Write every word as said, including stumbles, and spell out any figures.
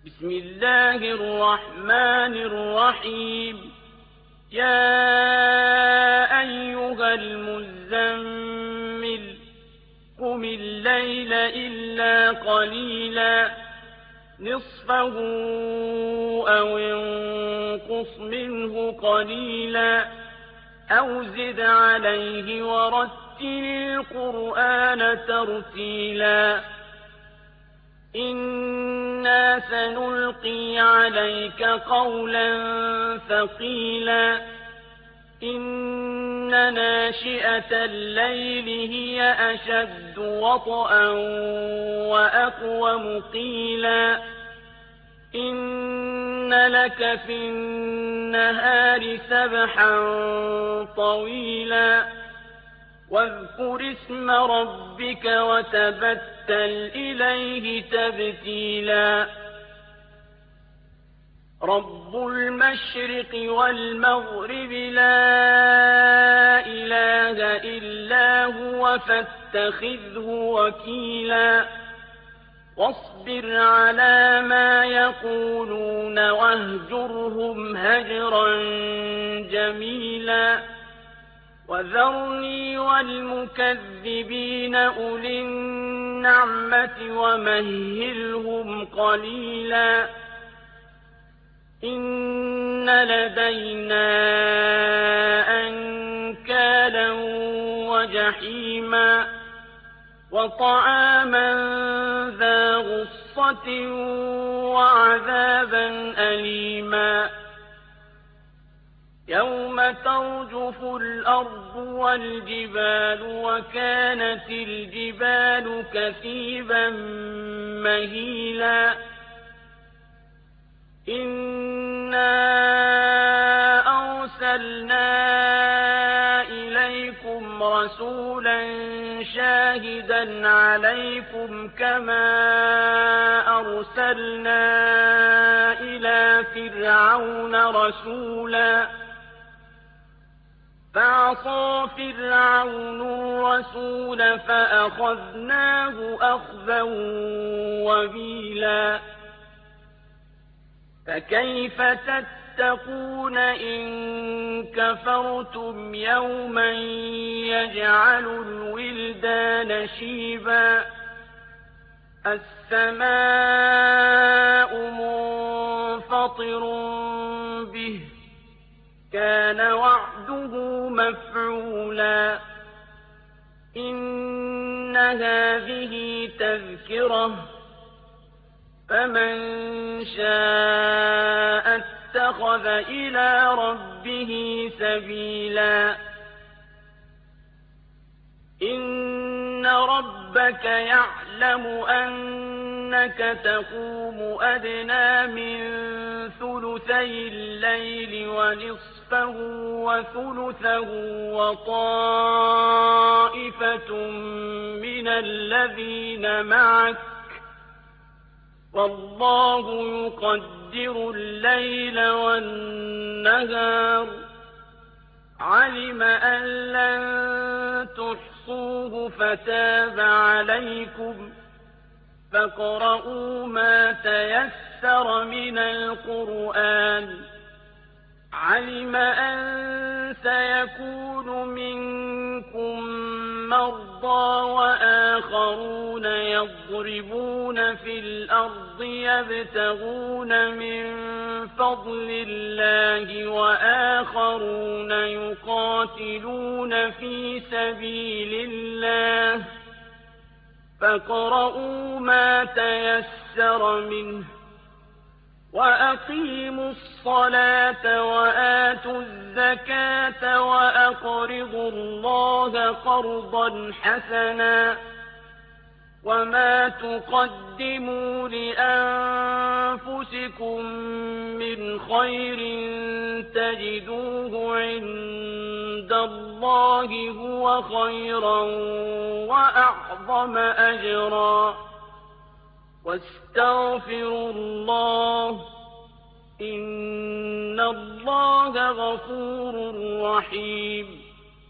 بسم الله الرحمن الرحيم يا أيها المزمل قم الليل إلا قليلا نصفه أو انقص منه قليلا أو زد عليه ورتل القرآن ترتيلا إنا سنلقي عليك قولا ثقيلا إن ناشئة الليل هي أشد وطئا وأقوم قيلا إن لك في النهار سبحا طويلا واذكر اسم ربك وتبتل إليه تبتيلا رب المشرق والمغرب لا إله إلا هو فاتخذه وكيلا واصبر على ما يقولون واهجرهم هجرا جميلا وذرني والمكذبين أولي النعمة ومهلهم قليلا إن لدينا أنكالا وجحيما وطعاما ذا غصة وعذابا أليما يوم ترجف الأرض والجبال وكانت الجبال كثيبا مهيلا إنا أرسلنا إليكم رسولا شاهدا عليكم كما أرسلنا إلى فرعون رسولا فعصى فرعون الرسول فأخذناه أخذا وبيلا فكيف تتقون إن كفرتم يوما يجعل الولدان شيبا السماء منفطر به كان وعده مفعولا إن هذه تذكرة فمن شاء اتخذ إلى ربه سبيلا إن ربك يعلم أنك تقوم أدنى من ثلثي الليل ونصفه وثلثه وطائفة من الذين معك والله يقدر الليل والنهار علم أن لن تحصوه فتاب عليكم فاقرؤوا ما تيسر من القرآن علم أن سيكون منكم مرضى وآخرون يضربون في الأرض يبتغون من فضل الله وآخرون يقاتلون في سبيل الله فاقرؤوا ما تيسر منه وأقيموا الصلاة وآتوا الزكاة وأقرضوا الله قرضا حسنا وما تقدموا لأنفسكم من خير تجدوه عند الله هو خيرا وأعظم أجرا واستغفروا الله إن الله غفور رحيم